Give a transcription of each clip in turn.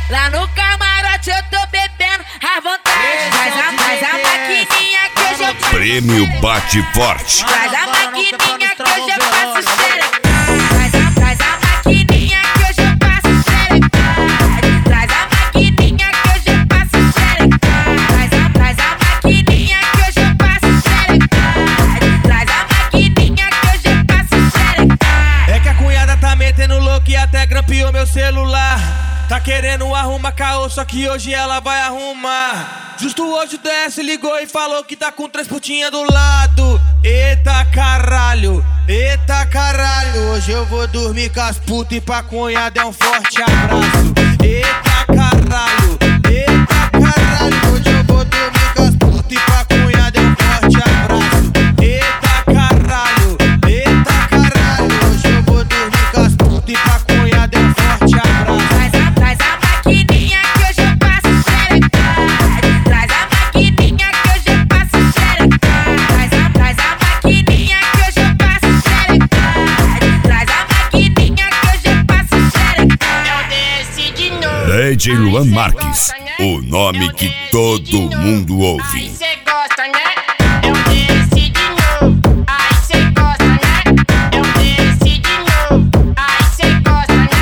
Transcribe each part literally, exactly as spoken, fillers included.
Lá no camarote eu tô bebendo à vontade. Traz a, traz a maquininha que hoje eu faço. Prêmio Bate Forte. Traz a maquininha que hoje eu faço xereca. Traz a, traz a maquininha que hoje eu faço xereca. Traz a maquininha que hoje eu faço xereca. Traz a, traz a maquininha que hoje eu faço xereca. Traz a maquininha que hoje eu faço xereca. É que a cunhada tá metendo louco e até grampeou meu celular. Tá querendo arrumar caô, só que hoje ela vai arrumar. Justo hoje o D S ligou e falou que tá com três putinhas do lado. Eita caralho, eita caralho. Hoje eu vou dormir com as putas e pra cunhada é um forte abraço. Eita caralho, eita caralho. Hoje eu vou dormir com as putas e pra cunhada é um forte abraço. Eita caralho, eita caralho. Hoje eu vou dormir com as putas e pra cunhada é um forte abraço. Traz a maquininha que hoje eu faço xereca. Traz a maquininha que hoje eu faço xereca. Traz a, traz a maquininha que hoje eu faço xereca. Traz a maquininha que hoje eu faço xereca. Eu desci de novo. D J Luan Marques, o nome que todo mundo Aí ouve. cê gosta, né? Eu desci de novo. Aí cê gosta, né? Eu desci de novo. Aí cê gosta, né?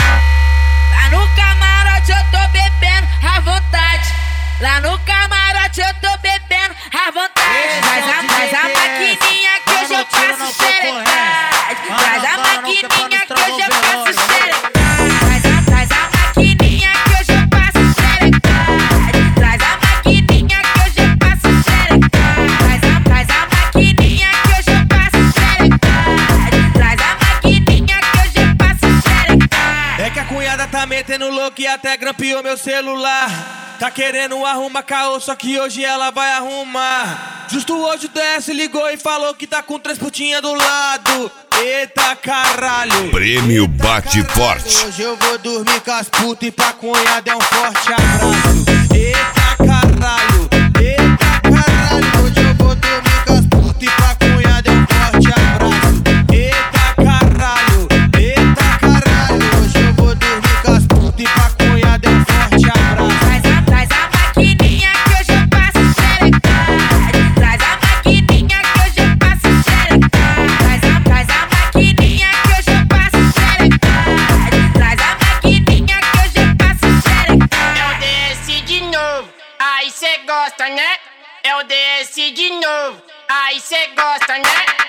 Lá no camarote eu tô bebendo à vontade. Lá no camarote eu tô bebendo à vontade. Traz a, traz a maquininha que hoje eu faço xereca. Traz a maquininha que hoje eu faço xereca. Traz a, traz a maquininha que hoje eu faço xereca. Traz a maquininha que hoje eu faço xereca. Traz a, traz a maquininha que hoje eu faço xereca. Traz a maquininha que hoje eu faço xereca. É que a cunhada tá metendo louco e até grampeou meu celular. Tá querendo arrumar caô, só que hoje ela vai arrumar. Justo hoje o D S ligou e falou que tá com três putinhas do lado. Eita caralho, Prêmio Bate Forte. hoje eu vou dormir com as putas e pra cunhada é um forte abraço. Eita caralho, eita caralho. Hoje eu vou dormir com as putas e pra cunhada é um forte abraço. Eita caralho, eita caralho. Hoje eu vou dormir com as putas e pra cunhada é um forte abraço. Traz a, traz a maquininha que hoje eu faço xereca. Traz a maquininha que hoje eu faço xereca. Traz a, traz a maquininha que hoje eu faço xereca. Traz a maquininha que hoje eu faço xereca. Eu desci de novo, aí cê gosta, né? Eu desci de novo, aí cê gosta, né?